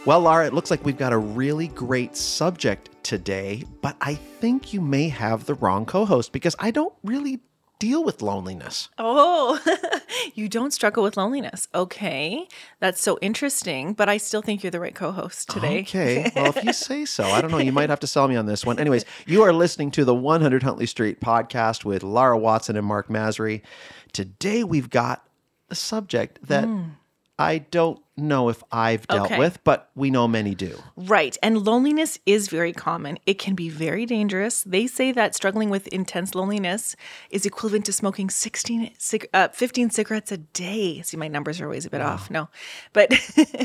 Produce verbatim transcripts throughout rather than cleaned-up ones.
Well, Laura, it looks like we've got a really great subject today, but I think you may have the wrong co-host because I don't really deal with loneliness. Oh, you don't struggle with loneliness. Okay. That's so interesting, but I still think you're the right co-host today. Okay. Well, if you say so. I don't know. You might have to sell me on this one. Anyways, you are listening to the one hundred Huntley Street podcast with Laura Watson and Mark Masry. Today, we've got a subject that mm. I don't know if I've dealt okay. with, but we know many do. Right. And loneliness is very common. It can be very dangerous. They say that struggling with intense loneliness is equivalent to smoking sixteen, uh, fifteen cigarettes a day. See, my numbers are always a bit wow. off. No, but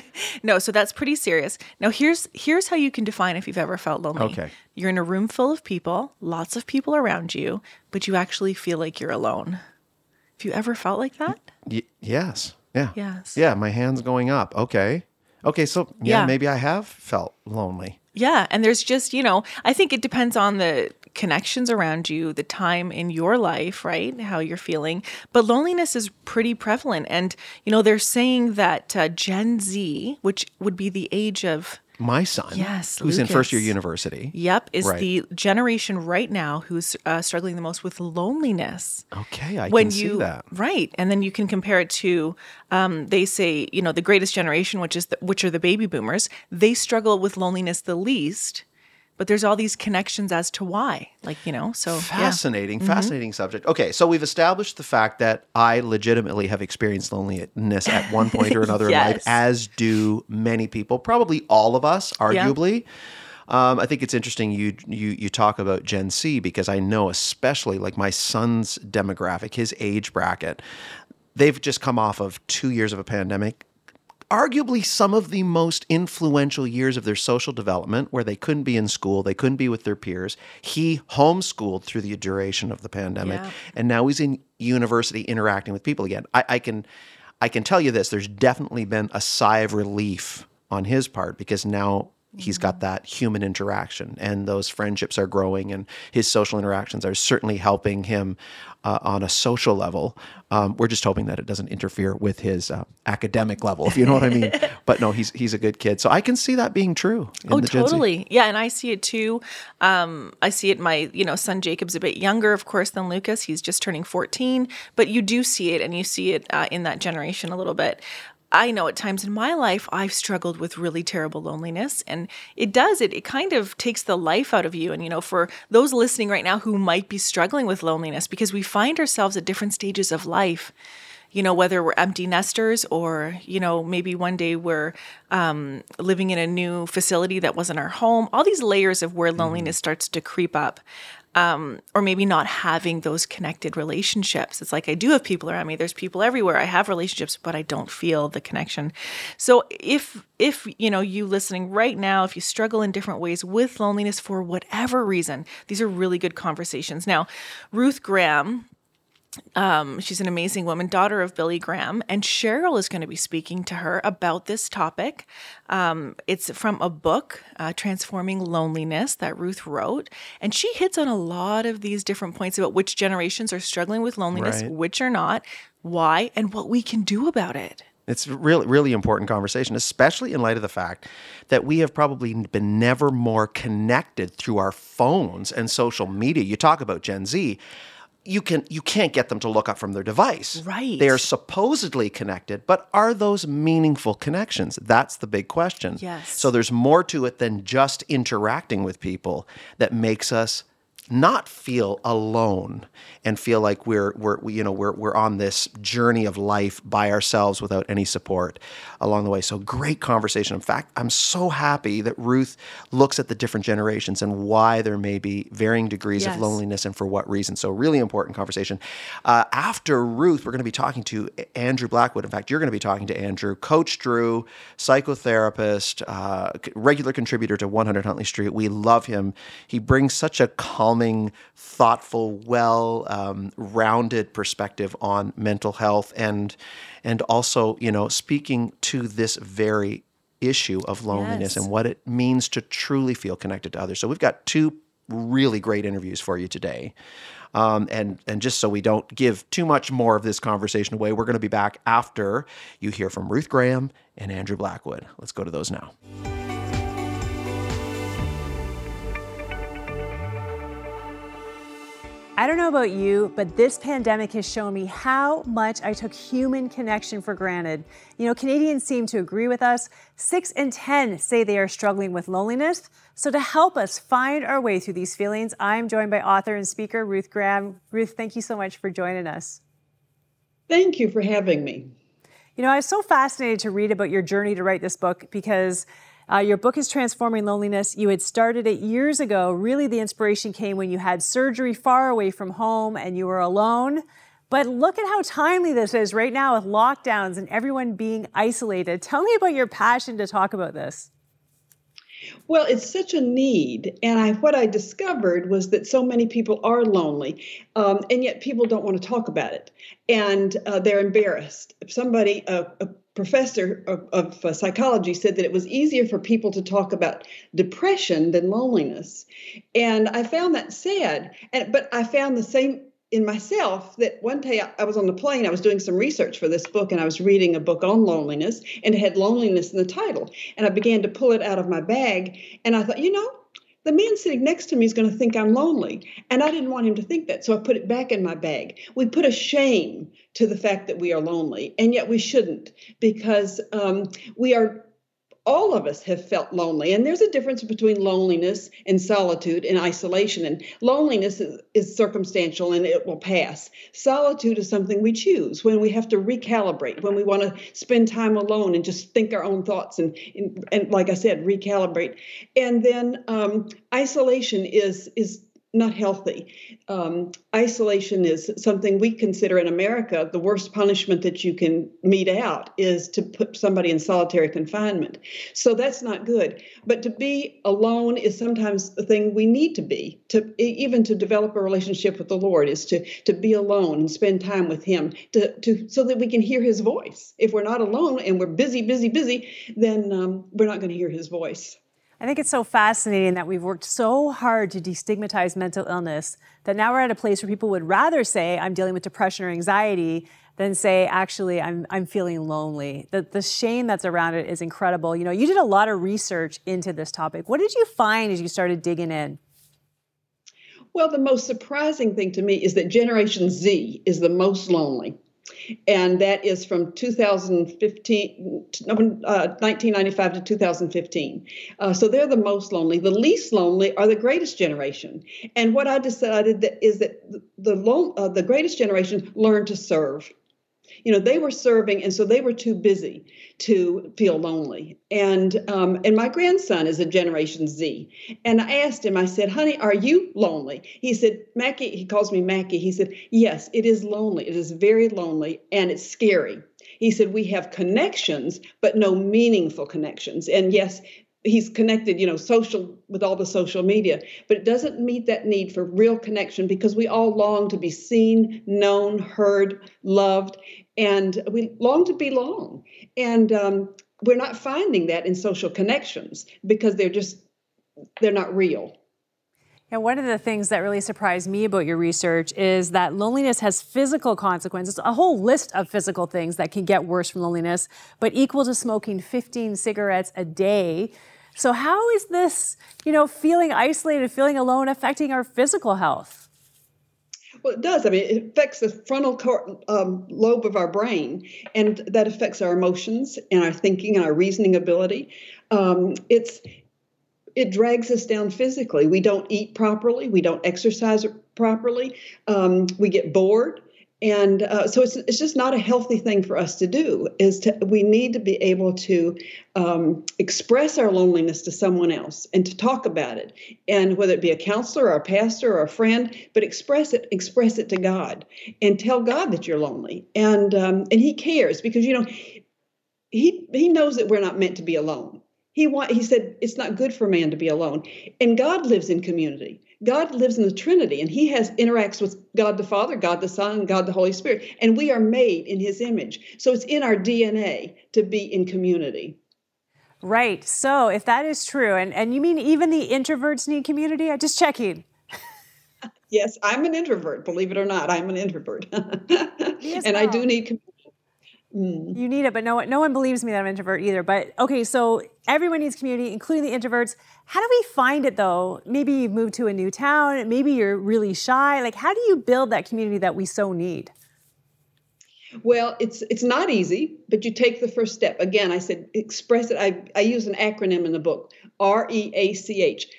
no, so that's pretty serious. Now, here's here's how you can define if you've ever felt lonely. Okay. You're in a room full of people, lots of people around you, but you actually feel like you're alone. Have you ever felt like that? Y- yes. Yeah. Yes. Yeah, my hand's going up. Okay. Okay, so yeah, yeah, maybe I have felt lonely. Yeah, and there's just, you know, I think it depends on the connections around you, the time in your life, right? How you're feeling. But loneliness is pretty prevalent. And, you know, they're saying that uh, Gen Z, which would be the age of... My son, yes, who's Lucas. in first year university. Yep, is right. the generation right now who's uh, struggling the most with loneliness. Okay, I when can you, see that. Right, and then you can compare it to, um, they say, you know, the greatest generation, which is the, which are the baby boomers. They struggle with loneliness the least, but there's all these connections as to why, like, you know, so fascinating, yeah. fascinating mm-hmm. subject. Okay, so we've established the fact that I legitimately have experienced loneliness at one point or another yes. in life, as do many people, probably all of us, arguably. Yeah. Um, I think it's interesting you you you talk about Gen Z because I know especially like my son's demographic, his age bracket, they've just come off of two years of a pandemic. Arguably some of the most influential years of their social development where they couldn't be in school, they couldn't be with their peers. He homeschooled through the duration of the pandemic, yeah. and now he's in university interacting with people again. I, I can I can tell you this, there's definitely been a sigh of relief on his part because now he's got that human interaction and those friendships are growing and his social interactions are certainly helping him uh, on a social level. Um, we're just hoping that it doesn't interfere with his uh, academic level, if you know what I mean. But no, he's he's a good kid. So I can see that being true. In oh, the Gen Z. Totally. Yeah, and I see it too. Um, I see it, my, you know, son Jacob's a bit younger, of course, than Lucas. He's just turning fourteen. But you do see it, and you see it uh, in that generation a little bit. I know at times in my life, I've struggled with really terrible loneliness, and it does, it, it kind of takes the life out of you. And, you know, for those listening right now who might be struggling with loneliness, because we find ourselves at different stages of life, you know, whether we're empty nesters or, you know, maybe one day we're um, living in a new facility that wasn't our home, all these layers of where loneliness mm. starts to creep up. Um, or maybe not having those connected relationships. It's like I do have people around me. There's people everywhere. I have relationships, but I don't feel the connection. So if, if you know, you listening right now, if you struggle in different ways with loneliness for whatever reason, these are really good conversations. Now, Ruth Graham, Um, she's an amazing woman, daughter of Billy Graham, and Cheryl is going to be speaking to her about this topic. Um, it's from a book, uh, Transforming Loneliness, that Ruth wrote, and she hits on a lot of these different points about which generations are struggling with loneliness, right. which are not, why, and what we can do about it. It's a really, really important conversation, especially in light of the fact that we have probably been never more connected through our phones and social media. You talk about Gen Z. You can you can't get them to look up from their device. Right. They are supposedly connected, but are those meaningful connections? That's the big question. Yes. So there's more to it than just interacting with people that makes us not feel alone and feel like we're we're we, you know we're we're on this journey of life by ourselves without any support along the way. So great conversation. In fact, I'm so happy that Ruth looks at the different generations and why there may be varying degrees yes. of loneliness and for what reason. So really important conversation. Uh, after Ruth, we're going to be talking to Andrew Blackwood. In fact, you're going to be talking to Andrew, Coach Drew, psychotherapist, uh, regular contributor to one hundred Huntley Street. We love him. He brings such a calming, thoughtful, well um, rounded perspective on mental health and and also, you know, speaking to this very issue of loneliness yes. and what it means to truly feel connected to others. So we've got two really great interviews for you today. Um, and, and just so we don't give too much more of this conversation away, we're going to be back after you hear from Ruth Graham and Andrew Blackwood. Let's go to those now. I don't know about you, but this pandemic has shown me how much I took human connection for granted. You know, Canadians seem to agree with us. Six in ten say they are struggling with loneliness. So to help us find our way through these feelings, I'm joined by author and speaker Ruth Graham. Ruth, thank you so much for joining us. Thank you for having me. You know, I was so fascinated to read about your journey to write this book because Uh, your book is Transforming Loneliness. You had started it years ago. Really, the inspiration came when you had surgery far away from home and you were alone. But look at how timely this is right now with lockdowns and everyone being isolated. Tell me about your passion to talk about this. Well, it's such a need. And I, what I discovered was that so many people are lonely, um, and yet people don't want to talk about it. And uh, they're embarrassed. If somebody, uh, a professor of, of uh, psychology said that it was easier for people to talk about depression than loneliness. And I found that sad. And, but I found the same in myself that one day I was on the plane, I was doing some research for this book, and I was reading a book on loneliness, and it had loneliness in the title. And I began to pull it out of my bag, and I thought, you know, the man sitting next to me is going to think I'm lonely. And I didn't want him to think that, so I put it back in my bag. We put a shame to the fact that we are lonely, and yet we shouldn't, because um, we are all of us have felt lonely. And there's a difference between loneliness and solitude and isolation. And loneliness is, is circumstantial and it will pass. Solitude is something we choose when we have to recalibrate, when we want to spend time alone and just think our own thoughts and, and, and like I said, recalibrate. And then um, isolation is is not healthy. Um, isolation is something we consider in America the worst punishment that you can mete out is to put somebody in solitary confinement. So that's not good. But to be alone is sometimes the thing we need to be, to even to develop a relationship with the Lord is to, to be alone and spend time with him to, to so that we can hear his voice. If we're not alone and we're busy, busy, busy, then um, we're not going to hear his voice. I think it's so fascinating that we've worked so hard to destigmatize mental illness that now we're at a place where people would rather say, I'm dealing with depression or anxiety, than say, actually, I'm I'm feeling lonely. The, the shame that's around it is incredible. You know, you did a lot of research into this topic. What did you find as you started digging in? Well, the most surprising thing to me is that Generation Z is the most lonely. And that is from two thousand fifteen, uh, nineteen ninety-five to two thousand fifteen. Uh, so they're the most lonely. The least lonely are the greatest generation. And what I decided that is that the the, uh, the greatest generation learned to serve. You know, they were serving, and so they were too busy to feel lonely. And um, and my grandson is a Generation Z. And I asked him, I said, honey, are you lonely? He said, Mackie, he calls me Mackie. He said, yes, it is lonely. It is very lonely, and it's scary. He said, we have connections, but no meaningful connections. And yes, he's connected, you know, social with all the social media, but it doesn't meet that need for real connection because we all long to be seen, known, heard, loved, and we long to belong. And um, we're not finding that in social connections because they're just, they're not real. Yeah, one of the things that really surprised me about your research is that loneliness has physical consequences, a whole list of physical things that can get worse from loneliness, but equal to smoking fifteen cigarettes a day. So how is this, you know, feeling isolated, feeling alone affecting our physical health? Well, it does. I mean, it affects the frontal cor- um, lobe of our brain, and that affects our emotions and our thinking and our reasoning ability. Um, it's It drags us down physically. We don't eat properly. We don't exercise properly. Um, we get bored. And uh, so it's it's just not a healthy thing for us to do. Is to we need to be able to um, express our loneliness to someone else and to talk about it. And whether it be a counselor or a pastor or a friend, but express it, express it to God and tell God that you're lonely. And um, and he cares because, you know, he he knows that we're not meant to be alone. He want, he said, it's not good for man to be alone. And God lives in community. God lives in the Trinity, and he has interacts with God the Father, God the Son, and God the Holy Spirit. And we are made in his image. So it's in our D N A to be in community. Right. So if that is true, and, and you mean even the introverts need community? I'm just checking. Yes, I'm an introvert, believe it or not. I'm an introvert. and well. I do need community. Mm. You need it, but no one, no one believes me that I'm an introvert either. But okay, so everyone needs community, including the introverts. How do we find it though? Maybe you've moved to a new town, maybe you're really shy. Like, how do you build that community that we so need? Well, it's it's not easy, but you take the first step. Again, I said express it. I, I use an acronym in the book, R E A C H.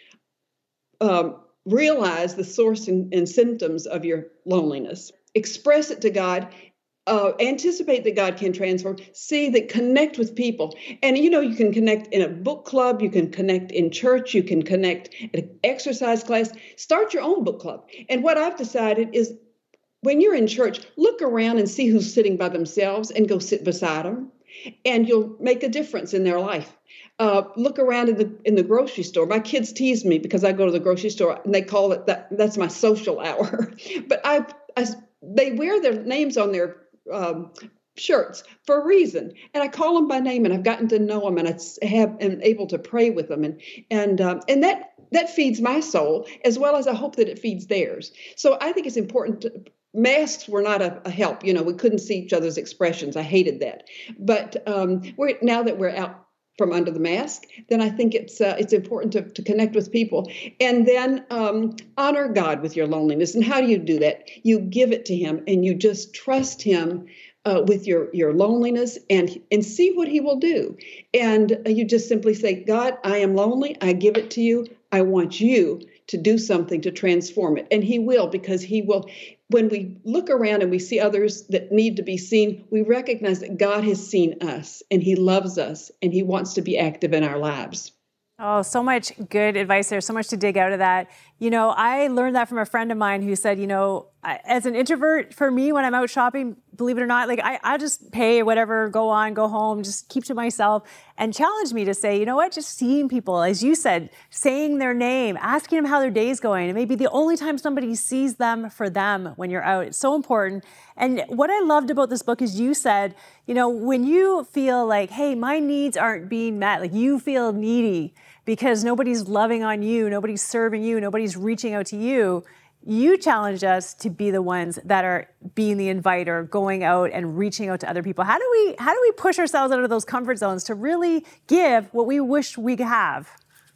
Um, realize the source and, and symptoms of your loneliness. Express it to God. Uh, anticipate that God can transform. See that, connect with people. And, you know, you can connect in a book club. You can connect in church. You can connect at an exercise class. Start your own book club. And what I've decided is when you're in church, look around and see who's sitting by themselves and go sit beside them. And you'll make a difference in their life. Uh, look around in the in the grocery store. My kids tease me because I go to the grocery store and they call it that. That's my social hour. But I, I they wear their names on their um, shirts for a reason, and I call them by name, and I've gotten to know them, and I have am able to pray with them, and and um, and that that feeds my soul as well as I hope that it feeds theirs. So I think it's important to. Masks were not a, a help. You know, we couldn't see each other's expressions. I hated that. But um, we're now that we're out from under the mask, then I think it's uh, it's important to, to connect with people. And then um, honor God with your loneliness. And how do you do that? You give it to him and you just trust him uh, with your, your loneliness and, and see what he will do. And you just simply say, God, I am lonely. I give it to you. I want you to do something to transform it. And he will, because he will. When we look around and we see others that need to be seen, we recognize that God has seen us and he loves us and he wants to be active in our lives. Oh, so much good advice there. So much to dig out of that. You know, I learned that from a friend of mine who said, you know, as an introvert, for me, when I'm out shopping, believe it or not, like I, I just pay whatever, go on, go home, just keep to myself, and challenge me to say, you know what, just seeing people, as you said, saying their name, asking them how their day's going. It may be the only time somebody sees them for them when you're out. It's so important. And what I loved about this book is you said, you know, when you feel like, hey, my needs aren't being met, like you feel needy because nobody's loving on you, nobody's serving you, nobody's reaching out to you, you challenge us to be the ones that are being the inviter, going out and reaching out to other people. How do we how do we push ourselves out of those comfort zones to really give what we wish we could have?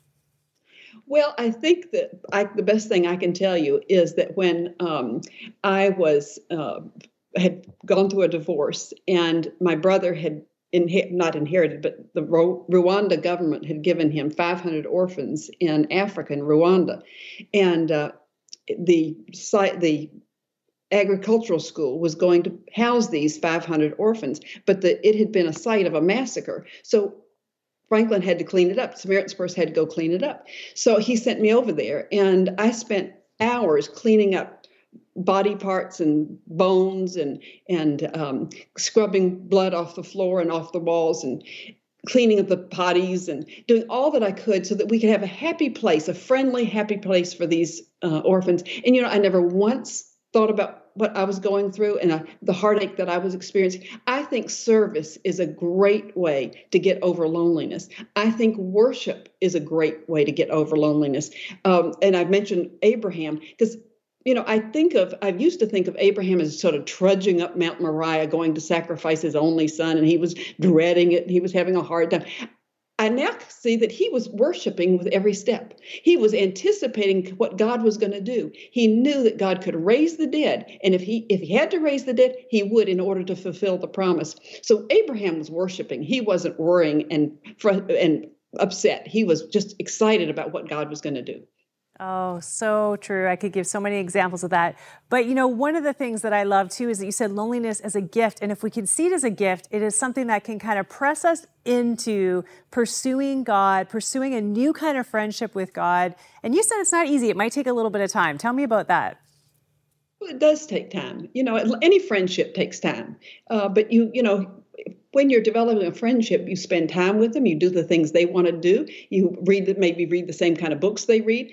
Well, I think that I, the best thing I can tell you is that when um, I was uh, had gone through a divorce and my brother had Inher- not inherited, but the Ro- Rwanda government had given him five hundred orphans in Africa, in Rwanda. And uh, the site, the agricultural school was going to house these five hundred orphans, but the, it had been a site of a massacre. So Franklin had to clean it up. Samaritan's Purse had to go clean it up. So he sent me over there, and I spent hours cleaning up body parts and bones and and um, scrubbing blood off the floor and off the walls and cleaning up the potties and doing all that I could so that we could have a happy place, a friendly, happy place for these uh, orphans. And, you know, I never once thought about what I was going through and uh, the heartache that I was experiencing. I think service is a great way to get over loneliness. I think worship is a great way to get over loneliness. Um, and I mentioned Abraham because You know, I think of, I used to think of Abraham as sort of trudging up Mount Moriah, going to sacrifice his only son, and he was dreading it. He was having a hard time. I now see that he was worshiping with every step. He was anticipating what God was going to do. He knew that God could raise the dead, and if he if he had to raise the dead, he would in order to fulfill the promise. So Abraham was worshiping. He wasn't worrying and and upset. He was just excited about what God was going to do. Oh, so true. I could give so many examples of that. But, you know, one of the things that I love, too, is that you said loneliness as a gift. And if we can see it as a gift, it is something that can kind of press us into pursuing God, pursuing a new kind of friendship with God. And you said it's not easy. It might take a little bit of time. Tell me about that. Well, it does take time. You know, any friendship takes time. Uh, but, you, you know, when you're developing a friendship, you spend time with them. You do the things they want to do. You read, maybe read the same kind of books they read.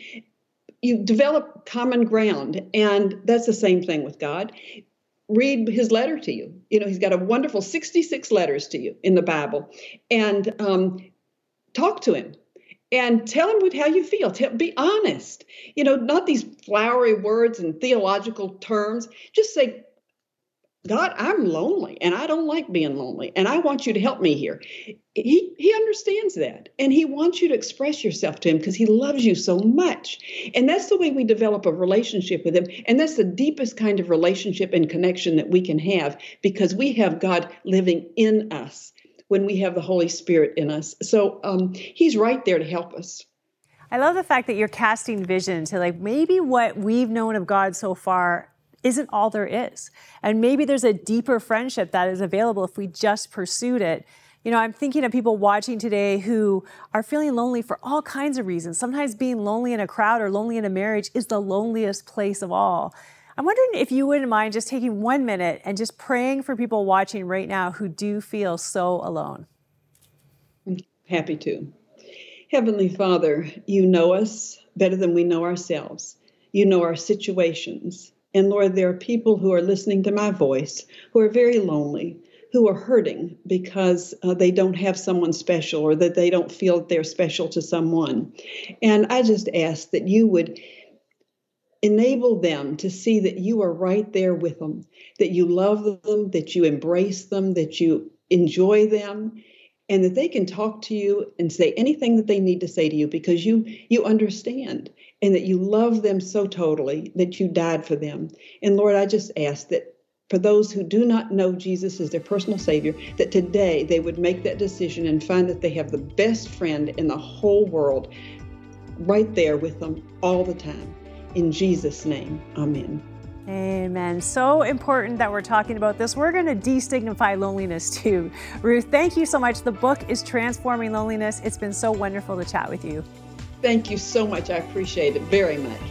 You develop common ground, and that's the same thing with God. Read his letter to you. You know, he's got a wonderful sixty-six letters to you in the Bible. And um, talk to him and tell him what, how you feel. Tell, be honest. You know, not these flowery words and theological terms. Just say, God, I'm lonely and I don't like being lonely and I want you to help me here. He he understands that and he wants you to express yourself to him because he loves you so much. And that's the way we develop a relationship with him. And that's the deepest kind of relationship and connection that we can have because we have God living in us when we have the Holy Spirit in us. So um, he's right there to help us. I love the fact that you're casting vision to like maybe what we've known of God so far isn't all there is. And maybe there's a deeper friendship that is available if we just pursued it. You know, I'm thinking of people watching today who are feeling lonely for all kinds of reasons. Sometimes being lonely in a crowd or lonely in a marriage is the loneliest place of all. I'm wondering if you wouldn't mind just taking one minute and just praying for people watching right now who do feel so alone. Happy to. Heavenly Father, you know us better than we know ourselves. You know our situations. And Lord, there are people who are listening to my voice who are very lonely, who are hurting because uh, they don't have someone special or that they don't feel that they're special to someone. And I just ask that you would enable them to see that you are right there with them, that you love them, that you embrace them, that you enjoy them, and that they can talk to you and say anything that they need to say to you because you you understand and that you love them so totally that you died for them. And Lord, I just ask that for those who do not know Jesus as their personal Savior, that today they would make that decision and find that they have the best friend in the whole world right there with them all the time. In Jesus' name, amen. Amen. So important that we're talking about this. We're going to destigmatize loneliness too. Ruth, thank you so much. The book is Transforming Loneliness. It's been so wonderful to chat with you. Thank you so much. I appreciate it very much.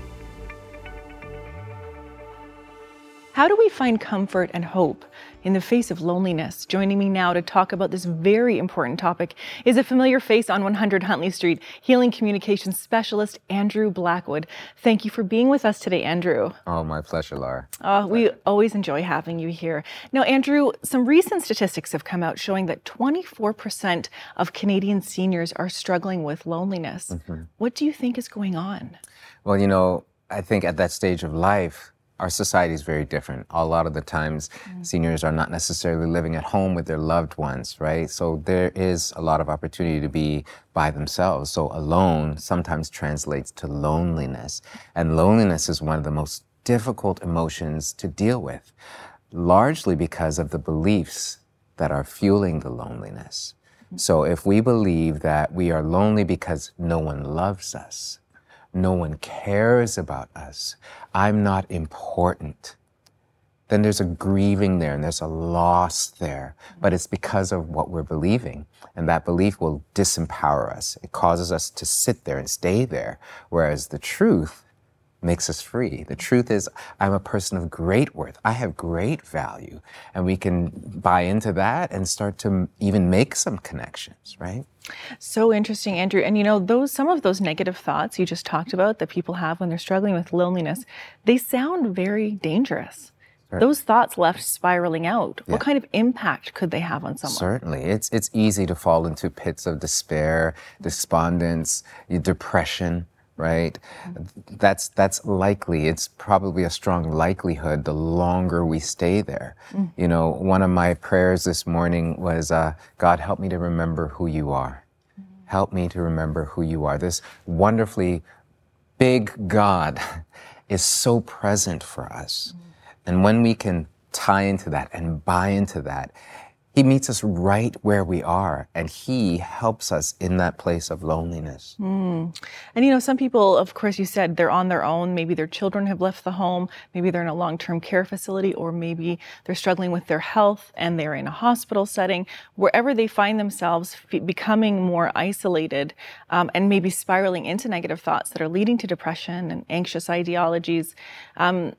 How do we find comfort and hope in the face of loneliness? Joining me now to talk about this very important topic is a familiar face on one hundred Huntley Street, healing communications specialist Andrew Blackwood. Thank you for being with us today, Andrew. Oh, my pleasure, Laura. Uh, we always enjoy having you here. Now, Andrew, some recent statistics have come out showing that twenty-four percent of Canadian seniors are struggling with loneliness. Mm-hmm. What do you think is going on? Well, you know, I think at that stage of life, our society is very different. A lot of the times, mm. seniors are not necessarily living at home with their loved ones, right? So there is a lot of opportunity to be by themselves. So alone sometimes translates to loneliness. And loneliness is one of the most difficult emotions to deal with, largely because of the beliefs that are fueling the loneliness. Mm. So if we believe that we are lonely because no one loves us, no one cares about us, I'm not important, then there's a grieving there and there's a loss there. But it's because of what we're believing. And that belief will disempower us. It causes us to sit there and stay there. Whereas the truth makes us free. The truth is, I'm a person of great worth. I have great value. And we can buy into that and start to even make some connections, right? So interesting, Andrew. And you know, those some of those negative thoughts you just talked about that people have when they're struggling with loneliness, they sound very dangerous. Right. Those thoughts left spiraling out. Yeah. What kind of impact could they have on someone? Certainly. It's it's easy to fall into pits of despair, despondence, depression, right? Mm-hmm. That's that's likely. It's probably a strong likelihood the longer we stay there. Mm. You know, one of my prayers this morning was, uh, God, help me to remember who you are. Mm. Help me to remember who you are. This wonderfully big God is so present for us. Mm. And when we can tie into that and buy into that, He meets us right where we are, and He helps us in that place of loneliness. Mm. And you know, some people, of course, you said they're on their own. Maybe their children have left the home. Maybe they're in a long-term care facility, or maybe they're struggling with their health and they're in a hospital setting. Wherever they find themselves f- becoming more isolated um, and maybe spiraling into negative thoughts that are leading to depression and anxious ideologies, um,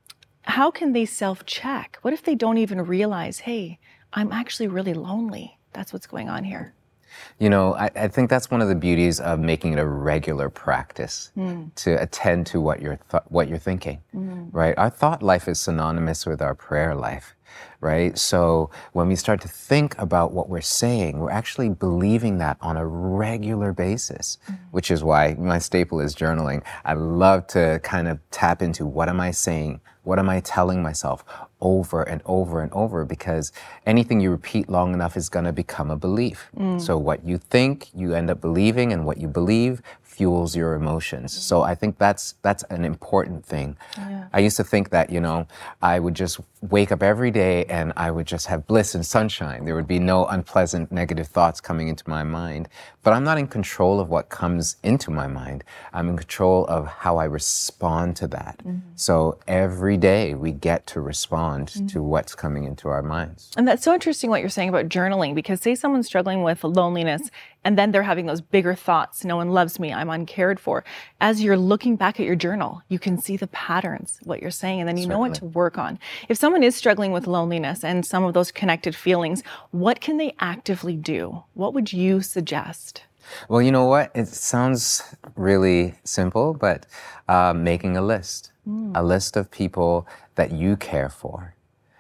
how can they self-check? What if they don't even realize, hey, I'm actually really lonely? That's what's going on here. You know, I, I think that's one of the beauties of making it a regular practice mm. to attend to what you're th- what you're thinking, mm. right? Our thought life is synonymous with our prayer life. right? So when we start to think about what we're saying, we're actually believing that on a regular basis, mm-hmm. which is why my staple is journaling. I love to kind of tap into what am I saying? What am I telling myself over and over and over? Because anything you repeat long enough is going to become a belief. Mm. So what you think, you end up believing, and what you believe fuels your emotions. Mm. So I think that's that's an important thing. Yeah. I used to think that, you know, I would just wake up every day and I would just have bliss and sunshine. There would be no unpleasant negative thoughts coming into my mind. But I'm not in control of what comes into my mind. I'm in control of how I respond to that. Mm-hmm. So every day we get to respond mm-hmm. to what's coming into our minds. And that's so interesting what you're saying about journaling, because say someone's struggling with loneliness and then they're having those bigger thoughts. No one loves me. I'm uncared for. As you're looking back at your journal, you can see the patterns, what you're saying, and then you Certainly. know what to work on. If someone is struggling with loneliness and some of those connected feelings, what can they actively do? What would you suggest? Well, you know what? It sounds really simple, but uh, making a list, mm. a list of people that you care for,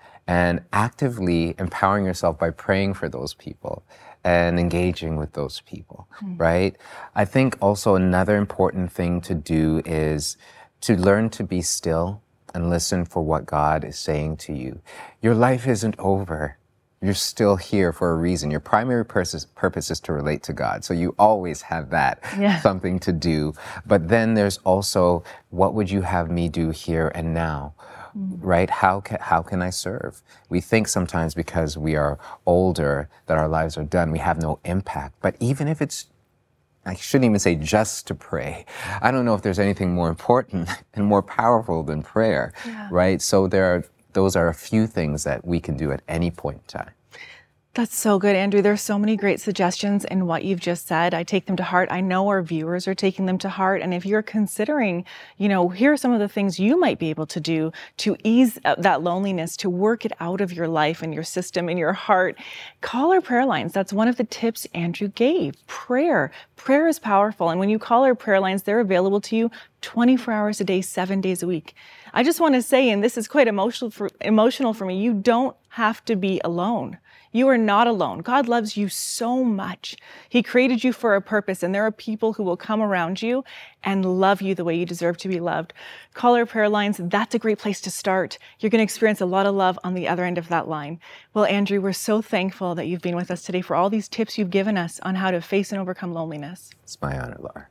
and actively empowering yourself by praying for those people and engaging with those people, mm. right? I think also another important thing to do is to learn to be still and listen for what God is saying to you. Your life isn't over. You're still here for a reason. Your primary purpose, purpose is to relate to God. So you always have that, yeah. something to do. But then there's also, what would you have me do here and now? Mm. Right? How can, how can I serve? We think sometimes because we are older that our lives are done, we have no impact. But even if it's, I shouldn't even say just to pray. I don't know if there's anything more important and more powerful than prayer, yeah. right? So there are Those are a few things that we can do at any point in time. That's so good, Andrew. There's so many great suggestions in what you've just said. I take them to heart. I know our viewers are taking them to heart. And if you're considering, you know, here are some of the things you might be able to do to ease that loneliness, to work it out of your life and your system and your heart, call our prayer lines. That's one of the tips Andrew gave. Prayer. Prayer is powerful. And when you call our prayer lines, they're available to you twenty-four hours a day, seven days a week. I just want to say, and this is quite emotional for, emotional for me, you don't have to be alone. You are not alone. God loves you so much. He created you for a purpose, and there are people who will come around you and love you the way you deserve to be loved. Call our prayer lines. That's a great place to start. You're going to experience a lot of love on the other end of that line. Well, Andrew, we're so thankful that you've been with us today for all these tips you've given us on how to face and overcome loneliness. It's my honor, Laura.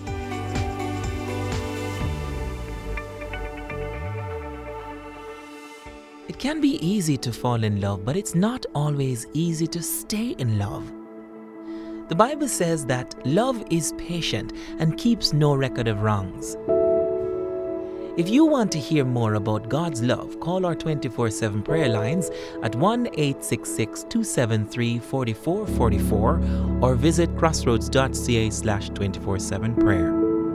It can be easy to fall in love, but it's not always easy to stay in love. The Bible says that love is patient and keeps no record of wrongs. If you want to hear more about God's love, call our twenty-four seven prayer lines at one eight six six, two seven three, four four four four or visit crossroads.ca slash 247 prayer.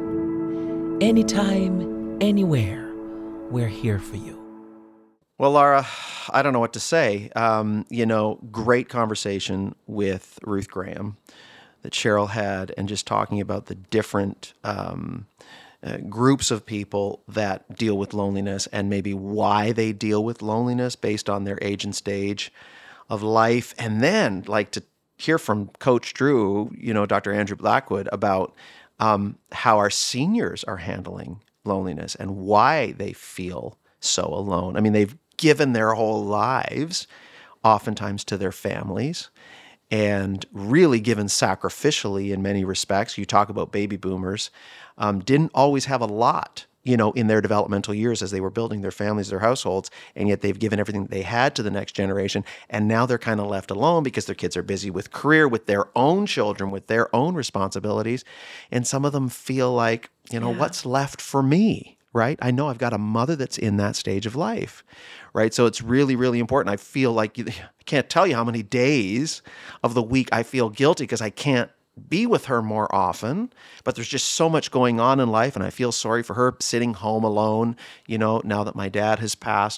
Anytime, anywhere, we're here for you. Well, Laura, I don't know what to say. Um, you know, great conversation with Ruth Graham that Cheryl had, and just talking about the different um, uh, groups of people that deal with loneliness and maybe why they deal with loneliness based on their age and stage of life. And then, like, to hear from Coach Drew, you know, Doctor Andrew Blackwood, about um, how our seniors are handling loneliness and why they feel so alone. I mean, they've given their whole lives oftentimes to their families and really given sacrificially in many respects. You talk about baby boomers, um, didn't always have a lot, you know, in their developmental years as they were building their families, their households, and yet they've given everything they had to the next generation. And now they're kind of left alone because their kids are busy with career, with their own children, with their own responsibilities. And some of them feel like, you know, yeah. what's left for me? Right? I know I've got a mother that's in that stage of life, right? So it's really, really important. I feel like, you, I can't tell you how many days of the week I feel guilty because I can't be with her more often, but there's just so much going on in life, and I feel sorry for her sitting home alone, you know, now that my dad has passed.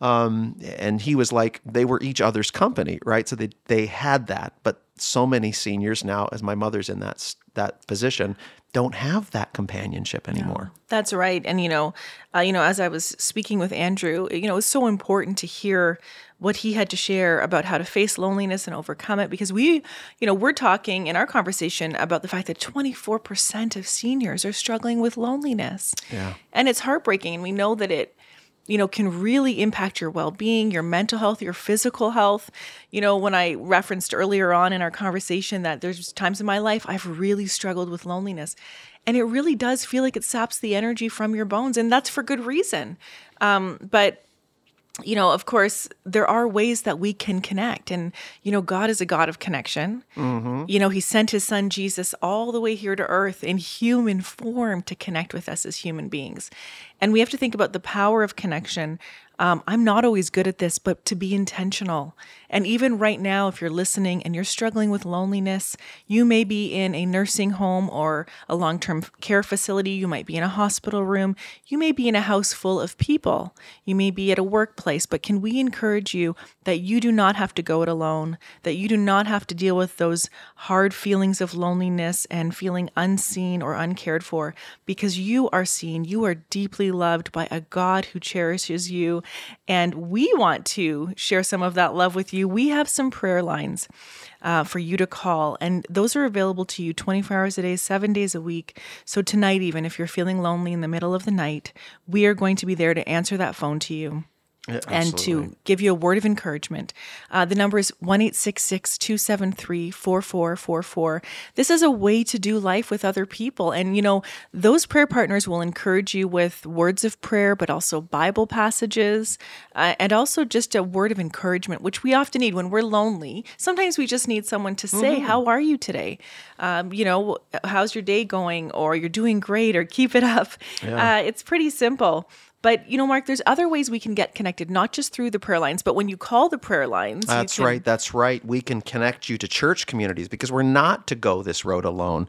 Um, and he was like, they were each other's company, right? So they, they had that. But so many seniors now, as my mother's in that, that position, don't have that companionship anymore. No, that's right. And, you know, uh, you know, as I was speaking with Andrew, you know, it was so important to hear what he had to share about how to face loneliness and overcome it, because we, you know, we're talking in our conversation about the fact that twenty-four percent of seniors are struggling with loneliness. Yeah. And it's heartbreaking. And we know that it, you know, can really impact your well-being, your mental health, your physical health. You know, when I referenced earlier on in our conversation that there's times in my life I've really struggled with loneliness, and it really does feel like it saps the energy from your bones, and that's for good reason. Um, but you know, of course, there are ways that we can connect. And, you know, God is a God of connection. Mm-hmm. You know, he sent his son, Jesus, all the way here to earth in human form to connect with us as human beings. And we have to think about the power of connection. Um, I'm not always good at this, but to be intentional. And even right now, if you're listening and you're struggling with loneliness, you may be in a nursing home or a long-term care facility. You might be in a hospital room. You may be in a house full of people. You may be at a workplace. But can we encourage you that you do not have to go it alone, that you do not have to deal with those hard feelings of loneliness and feeling unseen or uncared for, because you are seen. You are deeply loved by a God who cherishes you. And we want to share some of that love with you. We have some prayer lines uh, for you to call, and those are available to you twenty-four hours a day, seven days a week. So tonight, even if you're feeling lonely in the middle of the night, we are going to be there to answer that phone to you. Yeah, and to give you a word of encouragement. Uh, the number is one eight six six, two seven three, four four four four. This is a way to do life with other people. And, you know, those prayer partners will encourage you with words of prayer, but also Bible passages, uh, and also just a word of encouragement, which we often need when we're lonely. Sometimes we just need someone to say, mm-hmm. how are you today? Um, you know, how's your day going? Or you're doing great, or keep it up. Yeah. Uh, it's pretty simple. But, you know, Mark, there's other ways we can get connected, not just through the prayer lines, but when you call the prayer lines. That's can... right. That's right. We can connect you to church communities because we're not to go this road alone.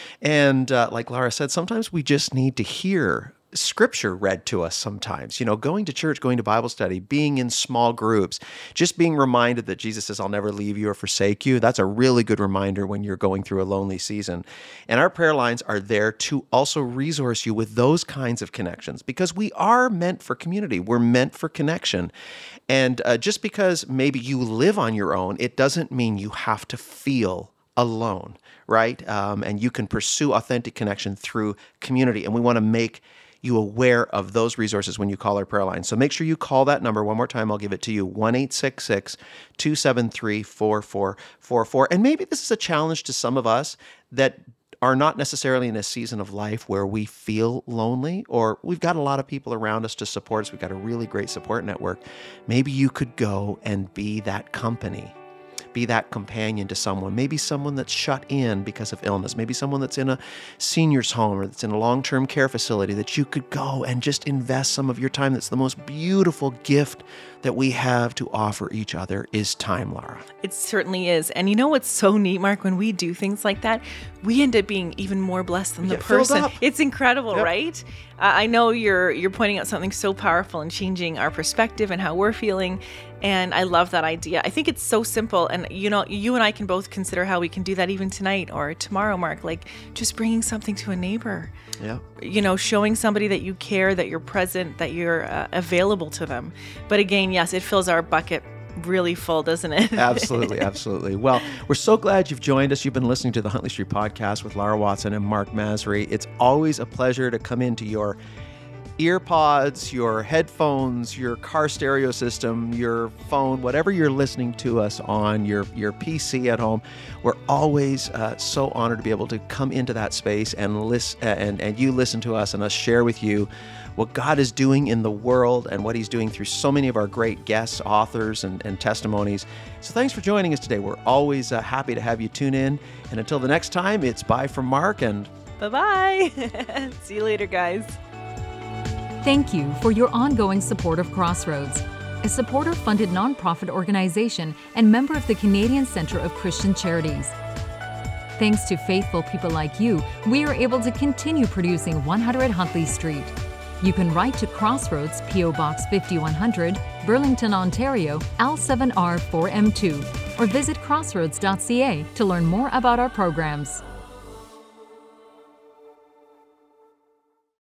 And uh, like Laura said, sometimes we just need to hear Scripture read to us sometimes. You know, going to church, going to Bible study, being in small groups, just being reminded that Jesus says, I'll never leave you or forsake you. That's a really good reminder when you're going through a lonely season. And our prayer lines are there to also resource you with those kinds of connections, because we are meant for community. We're meant for connection. And uh, just because maybe you live on your own, it doesn't mean you have to feel alone, right? Um, and you can pursue authentic connection through community. And we want to make you aware of those resources when you call our prayer line. So make sure you call that number. One more time, I'll give it to you, one eight six six, two seven three, four four four four. And maybe this is a challenge to some of us that are not necessarily in a season of life where we feel lonely, or we've got a lot of people around us to support us. We've got a really great support network. Maybe you could go and be that company. Be that companion to someone, maybe someone that's shut in because of illness, maybe someone that's in a senior's home or that's in a long-term care facility, that you could go and just invest some of your time. That's the most beautiful gift that we have to offer each other is time, Laura. It certainly is. And you know what's so neat, Mark? When we do things like that, we end up being even more blessed than the person. It's incredible, yep. right? Uh, I know you're you're pointing out something so powerful and changing our perspective and how we're feeling. And I love that idea. I think it's so simple. And, you know, you and I can both consider how we can do that even tonight or tomorrow, Mark, like just bringing something to a neighbor. Yeah. You know, showing somebody that you care, that you're present, that you're uh, available to them. But again, yes, it fills our bucket really full, doesn't it? Absolutely, absolutely. Well, we're so glad you've joined us. You've been listening to the Huntley Street Podcast with Laura Watson and Mark Masry. It's always a pleasure to come into your ear pods, your headphones, your car stereo system, your phone, whatever you're listening to us on, your your P C at home. We're always uh, so honored to be able to come into that space and listen, and and you listen to us and us share with you what God is doing in the world and what he's doing through so many of our great guests, authors, and, and testimonies. So thanks for joining us today. We're always uh, happy to have you tune in. And until the next time, it's bye from Mark and bye-bye. See you later, guys. Thank you for your ongoing support of Crossroads, a supporter-funded nonprofit organization and member of the Canadian Centre of Christian Charities. Thanks to faithful people like you, we are able to continue producing one hundred Huntley Street. You can write to Crossroads, P O Box fifty-one hundred, Burlington, Ontario, L seven R four M two, or visit crossroads dot c a to learn more about our programs.